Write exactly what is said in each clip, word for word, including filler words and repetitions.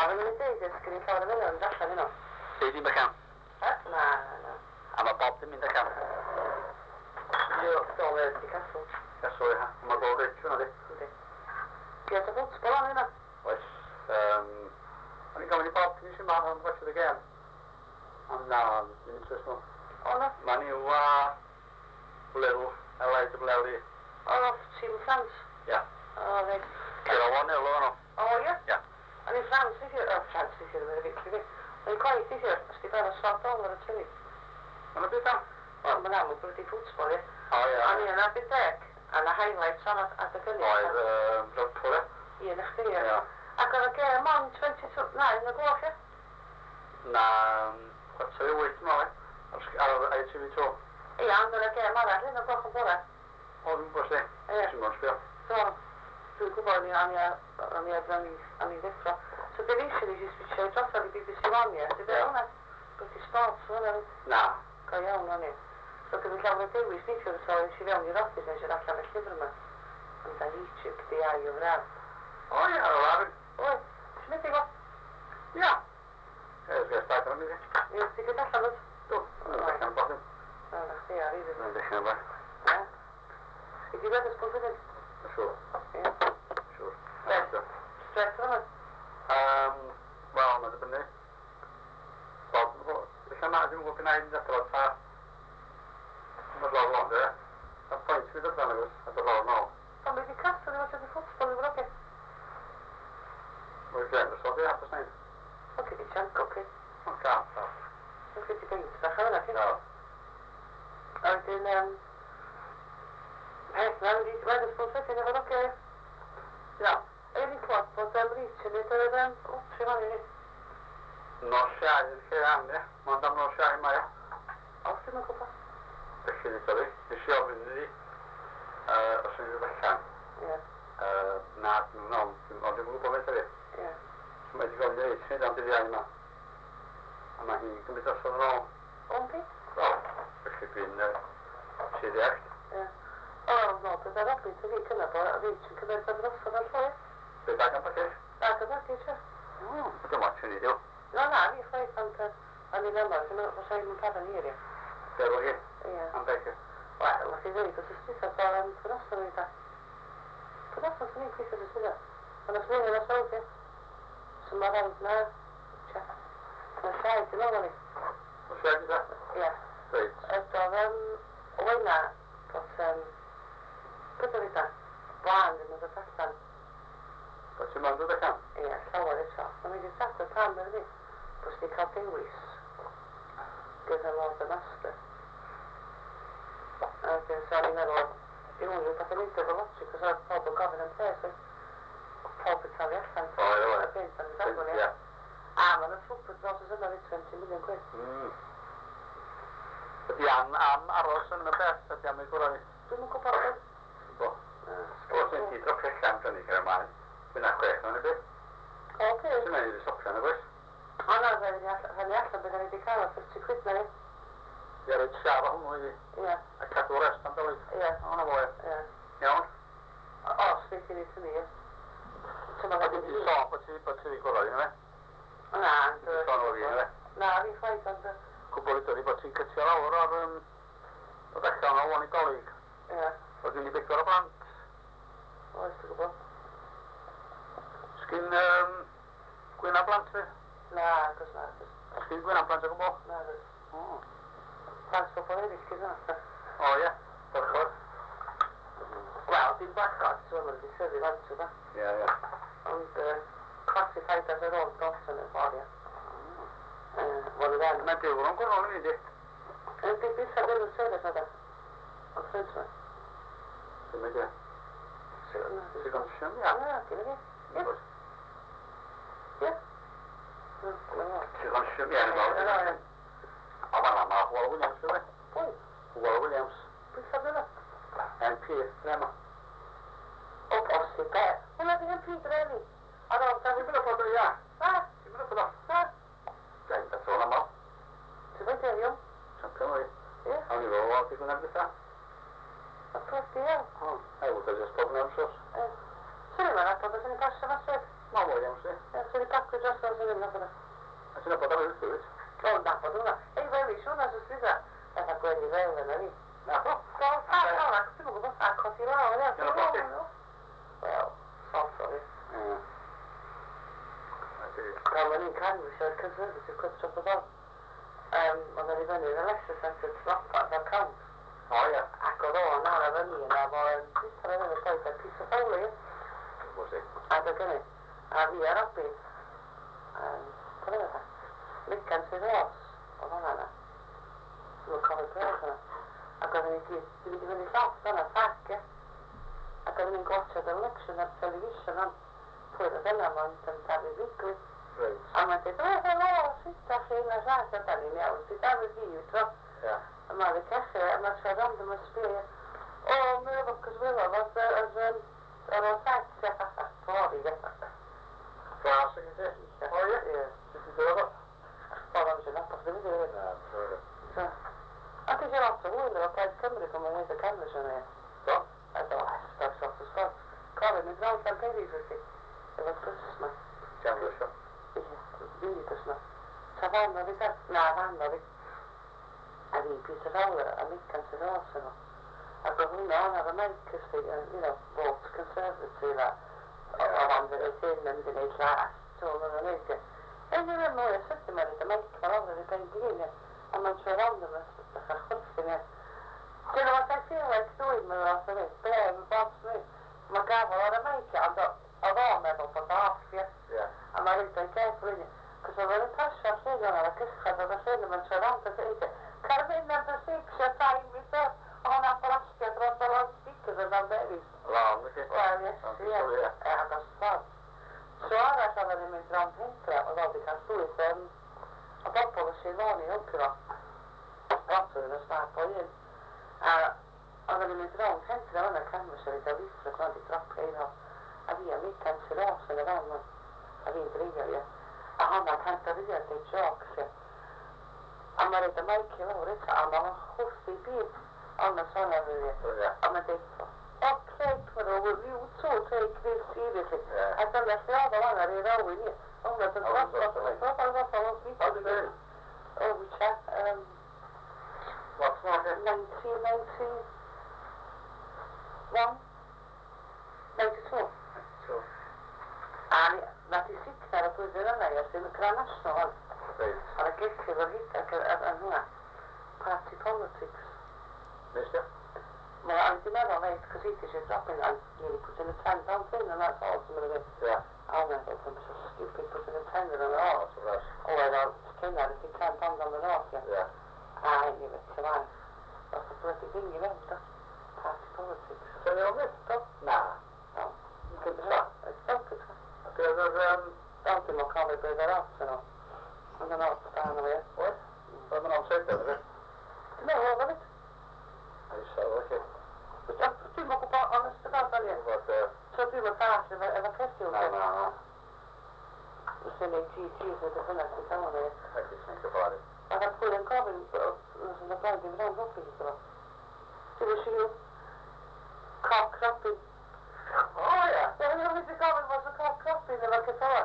fi'n mynd i deud ysgrifennu llawer o miliwn allan yno. Be di bychan? E? Na, na, na. A mae Bob di mynd allan? Do, fe di caswl. Casol, ha? Mae Bob rich hwnna di? Yndi. Ie, dy fwtbol am hynna. Oes. Um, o'n i'n gofyn i Bob cyn i si ma am gwachod y gem. Ond na, ddim yn trwys nhw. O, na. Man i'w a... Blew, L A W L E. O, tîm Ffrans. Ia. O, reit. Cyr o one nil o nhw. O, ie? Ia. O'n i'n Ffrans eisiau, o, Ffrans eisiau, ddim yn y fi. O'n i'n gwaith eisiau, ysdi fan o swart dolar y tynnu. Mae'n y byd am? O, mae'n amlwg bod wedi ffwtbol, ie. O, ia. O'n i'n abyd deg, a na highlights am at y gynnu. Oedd, yym, Liverpool, ie. Ie, na chdi, ie. Ia. Ac oedd y gem on twenty-two, na, yn y gloch, ie? Na, chwarter i wyth yn ôl, ie. Ar I T V two. Ie, ond oedd y gem arall, yn y gloch yn bore. O, dwi'n gwybod si. Ie. Dwi'n gwybod sbio. So, dwi'n gwybod ni am i am i am i am i ddeffro. So, dyn eisiau ni jyst eisiau drosodd i B B C One, ie? Dwi'n dweud hwnna? British Sports, hwnna? Na. Go iawn, hwnna. So, gyda llawer o dewis neithiwr, so eisiau fewn i'r office nes i'r allan y llyfr yma. Ond a YouTube, di ai o fraf. O, ia, ar y lafyn. Oi, ti'n mynd i go? Ia. Ie, ysgais bach yn mynd i. Ie, ti'n gyda allan oed? Do, yn dechrau'n bodyn. O, na chdi ar i ddyn. Yn dechrau'n bach. Ie. I di wedi ysgol fydyn? Siwr. Ie. Siwr. Stress. Stress o'n oed? Um, Wel, mae'n dibynnu. Bob, lle ma, dwi'n gwybod gynnau yn adrodd ta. Mae'n lawr o'n dde. Mae'n pwynt fydd ydyn nhw, a dy lawr nôl. Ond mae di castan i fod wedi ffwtbol i fod oge. Mae'n glen, ys oedd i hapus neud. Oce, di chunk, oce. Mae'n gael, ta. Oce, di beint, bach o hynna, ti? Gael. A wedyn, yym... Hei, na, wedi wedi ysgol fydyn i fod oge. Ia. Ein i'n clod bod am reach yn edrych oedd am wtri fan i ni. Nos iau yn lle am, ie. Mae'n dam nos iau mae, ie. Os ti'n mynd gwybod? Felly ni tyfu. Nes i ofyn i ni. Os ydyn nhw'n fechan. Ie. Na, dwi'n meddwl, ond dwi'n gwybod beth ydy. Ie. Mae wedi gofyn i ni, sy'n am dyddiau yma. A mae hi'n gymryd os o'n ôl. Ond di? Wel, felly dwi'n sydd i echt. Ie. O, no, bydd ar obyd i fi cynna bod a reach yn cymryd ar ddrosod ar llwyr. Be bag am package? Bag o package, ie. O, dwi'n watch ni, diw. No, na, ni chwaith, ond yn un yma, dwi'n meddwl bod sa'n cael yn hir, ie. Be efo hi? Ie. Am beca? Wel, nath i ddweud, os ysgrifennu bod yn pwnoson ni da. Pwnoson sy'n ni'n gweithio ysgrifennu. Ond os mynd yn ysgrifennu, ie. So mae rhaid na... Tia. Mae'n llaid yn ôl ni. Os iau gyda? Ie. Reit. Ydodd yn... Wyna, bod... yym... Gyda fi da. Blaen yn ymwneud allan. Ba ti'n mynd o'r allan? Ie, llawer eto. Mae'n mynd i'n sacro tam yn fi. Bwys ni cael dewis. Gyda Lord y Master. A dyn so ni'n meddwl, yw hwn rhywbeth yn mynd o'r lotri, cos oedd pob yn gofyn yn pres, oedd pob yn talu allan. O, ie, ie. A bynt yn ddagwn, ie. A mae'n y trwpwyd dros y sy'n mynd twenty million quid. Mm. Ydy am, am aros yn y beth, ydy am ei gwrdd ni? Dwi'n mynd gwybod beth. Bo. Os yn ti drop allan dyn ni gyda maen, byna chwech o'n y beth. O, beth? Sy'n mynd i stopio yn y bwys? O, na, rhaid ni allan bydd ni wedi cael o thirty quid na ni. Ie, rhaid siaf o hwnnw i fi. Ie. A cadw rest am dylid. Ie. O, na fwy. Ie. Iawn? Os, beth i ni tynnu, ie. A di ti sôn bod ti wedi gwrdd i ni, fe? Na, Di sôn o fi, ni, fe? na, fi chwaith, ond... Cwbl i dod i bod ti'n cytio lawr o'r... Um, o ddechrau o'n i golyg. Ie. Oedd gen i bedwar o blant. Oes, ti'n gwybod? Sgyn um, gwyna blant fi? Na, agos na, agos. Sgyn gwyna blant o gwbl? Na, agos. O. Plant bobl eraill, gyda. O, ie. Bachod. Wel, dim bachod, ti'n gwybod, wedi syddi fan ti, da. Ie, ie. Ond, classified as a road doctor yn y ffordd, ie. Wel, i fan. Mae'n diwl o'n gwrdd o'n i, di? Yn di bisa ddim yn sefyll na, da. Ond ffrind ma. Dim ei di? Sŵn, Sy'n gonsiwn, ia. Na, dim ei di. Ie. Ie. Sy'n gonsiwn, ia. Ie. O, fan'na, mae Hywel Williams, yw e? Pwy? Hywel Williams. Bisa ddim yn. M P, lle ma? O, bosib, be? Hwna di yn Peter Eli. Ar ôl, da fi... Ti'n mynd o bod o, ia? Na, Ti'n mynd o bod o? na. Gael, da sôn am o. Ti'n fawr derion? Champion o'i. Ie. Awn i fo, o, di gwneud gyda? A prof di iawn. O, ei, wrth oes bod mewn sos. Ie. Swn i'n mynd adrodd os yn ei basio fasod. Ma Williams, i. Ie, swn i'n bagwyd just as in another. I should have put that food. Oh, not for that. Hey, very sure as a scissor. That's a great event, and no. Go, I like to go back, cause you know, well, I'm sorry. Yeah. I see. Coming in Canada, so conservative could stop about. Um, I'm going to go in the election centre to drop that account. Oh, yeah. I got on, I have a million, I've on this time I'm going to take a piece of folio. Was it? I'm going to have here up in, um, what is that? Lyckan till oss, och vad annat. Lokalpräserna. Jag kan inte, det är väldigt sakna saker. Jag kan inte gå till den lektionen på televisionen. På den där man tentar vid weekly. Ja, men det är så bra, sitta skilja saker där inne. Och sitta vid livet. Ja. Man vill kanske, man ska randa med spel. Och med vad som var, vad det är, och de sagt sig fast på det. Klasse, kan du se? Oh, ja. Det är det. Bara de känner på det. Ja, det är det. Så. Jag tycker det är också roligt att jag kommer det kommer heta Kalmarsen. Så? Alltså, jag ska också stå. Karin är bra som periodiskt. Det var pussma. Kalmarsen? Ja, bilpussma. Så vandrar vi där. Nej, vandrar vi. Jag vill pissa roller. Jag mycket till rasen. Jag går hon anar märkes till, you know, vårt konservativa. Och vandrar i filmen, det är klart. Så när man inte. Jag gör nog, jag sätter mig lite märkar av det på en grej. Om man kör om det med skjutningar. Det var så fel att stå in med alltså det. Det är bara så. Man kan vara märkar av av med på fotografia. Ja. Om man inte kan få in. Så var det passa sig när man kissar och så när man kör om det så inte. Kan vi inte försöka köra in med så. Och han har flaskat trots att han sticker så där bebis. Ja, mycket. Ja, det är det så. Så är det så med framtänkta och då det kan stå i sen. Och då på sig vanlig uppdrag. Alltså det snart på igen. Eh, och det med framtänkta och när kan man så lite visst för att det trappa in och att vi har mycket så där så det var man. Jag vet inte det. Jag har man tänkte det att det är också. Om man inte märker vad det så om man hos i bil. Annars så när vi ja men det och klart för då vi så take this seriously. Att den där fjärde var när det var inne. Om det så fast så så var så lite det. Och vi chatt ehm vad var det? nineteen ninety one ninety-two. Så. Ja, när det sitter på det där jag ser med kranas så har det. Har det gick till att hitta att en party politics. Visst ja. Men jag inte med vad vet precis det är upp en annan på sina tänder och sen när så som det ja använt det som så stupid på sina tänder och ja så där och då känner det till tänder med raka ja nej det vet jag inte vad så för det inget vänta party politics så det är det då nej ja inte det så det är um alltid man kan väl börja upp så då och då stannar vi oj vad man har sett det nej jag vet I saw okay. Jag tror man på annars det där så så du var fast det var kul. Nej nej nej. Och sen är G G så det kommer att komma det. Jag tänkte på det. Jag har fått en kabel så det bara det var upp lite då. Det var ju kappkroppen. Ja ja. Jag vet inte kabel var så kappkroppen det var kvar.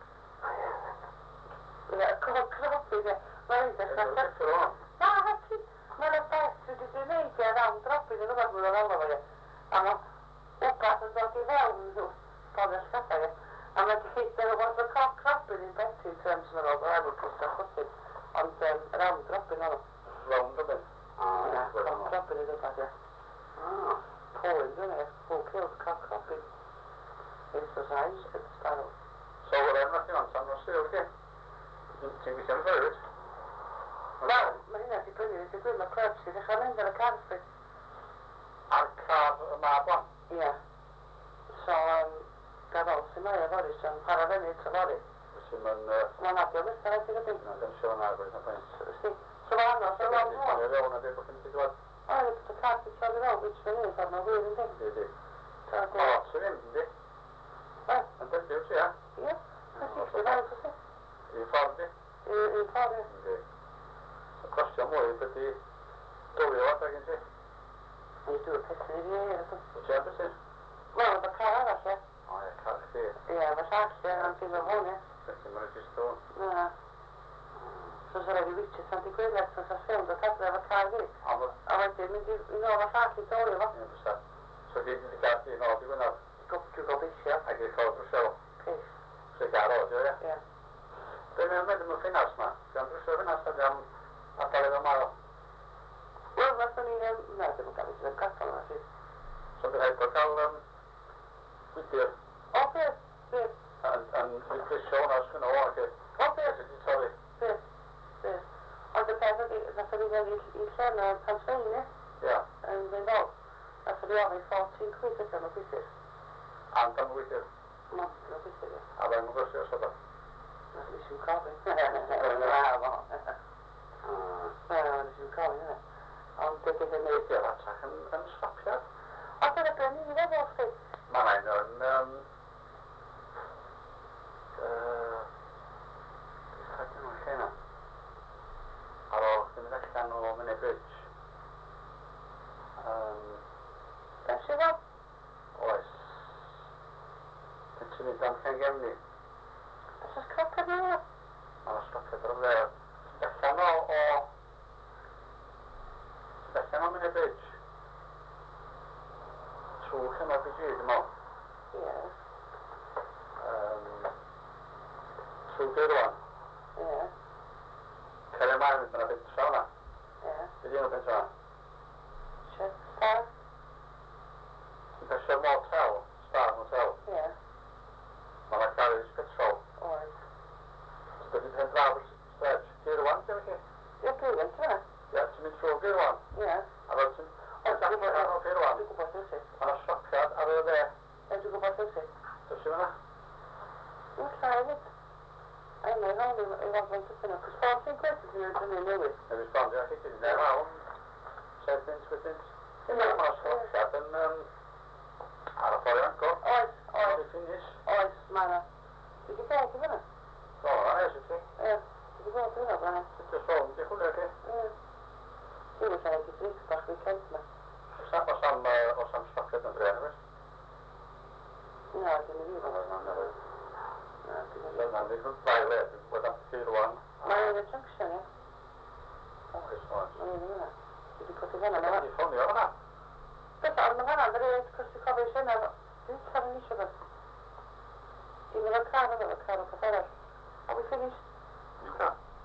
Ja, kappkroppen det var inte så. Nej, men det passar det är nej jag har droppet det var bara det var det. Ja, och passar så att det var så på det skattade. Ja, men det var så kappkroppen i bättre terms som det var på så om den ramdroppen och Ramdroppen. ja, kappkroppen är det passar. Ah, på den är på kills kappkroppen. Det är så här det står. Så var det något annat som måste jag se. Inte vi kan förut. Ja, men det är inte det det är med clubs det kan ändå det kan för Arkad mappa. ja. Så det var så när jag var det som parallellt så var det. Så man Man har ju visst det det tänkte. den kör när det på Så så var det så var det. Det är det på fint det. Ja, det är klart det så det var vilket det är för man vill inte. Det det. Så att Ja, så är det. ja, Men det är ju så ja. ja. Precis, det var det så. I farligt. I i farligt. Det. Så kostar ju på det. Då är det verkligen så. Det är ju precis det är så. Så jag precis. Vad det kan vara så. Ja, jag kan se. Ja, vad sagt det han till hon är. Perché me lo ci sto. No. Så så är det viktigt att det går lätt att se om det tackar över Karl. Ja, men... Ja, men det men det är några saker då det va? Ja, precis. Så det är inte kanske något du vill ha. Det går ju går visst ja. Jag kan få det själv. Precis. Så jag har det, ja. Ja. Det är med det finnas man. Kan du se nästa gång att det är mer. Well, vad så ni nej det kan inte kasta några sig. Så det heter kallen. Vilket Okej. Precis. en en reflektion ska nog vara det. Okej. Det tar vi. Precis. Precis. Och det passar det så det är i känna pensionen. Ja. En dag. Alltså det har vi fått sin kvitto kan man precis. Anton vilket. Man kan precis. Ja, men måste jag säga. Det är ju kaffe. Ja, va. Ja, det är ju kaffe. Om det är det Det är alltså en en snappjad. Alltså det är ni det var fint. Man har en ehm eh det ska jag nog känna. Alltså, det är nästan nog med en bridge. Ehm Kanske va? oj. Det ser inte ut som gamla. Så ska det vara. Man har stått för det. Det kan vara och det kan vara med en bridge. Så kan man betyda något. Ja. Ehm så det då. Ja. Kan det vara med en såna? Ja. Det är nog en sån. Köttstar. Det är som motel, star motel. Ja. Man har kallat det show. Oj. Så det är en drivers stretch. Det är det one thing. Jag tror det tror jag. Ja, som inte tror det one. Ja. Alltså, och så går det på det one. Du går på det sätt. Man har stoppat alla det. Jag du går på det sätt. Så ser man. Nu klarar vi. Nej, men jag har det jag var inte för något. Så sen kvitto till det nu nu. Jag vill spara jag fick det där var så det finns det. Det är bara så att en alla får jag gå. Oj, oj. Det finns. Oj, mana. Det är inte det. Så, ja, det är så. Ja. Det går inte att göra. Det är så, det håller det. Ja. Det är säkert riktigt fast vi kan inte. Samma samma och samma stocket med det. Ja, det är ju vad man har. Ja, det är Så man vill bara lära sig vad det betyder one. Nej, det tror jag inte. Oh, det är så. Nej, det är det. Det går till vänner. Det får ni göra. Det är alla andra det är kanske kan vi känna. Du kan inte köra. Det är väl klart att det är klart att det är. Och vi finns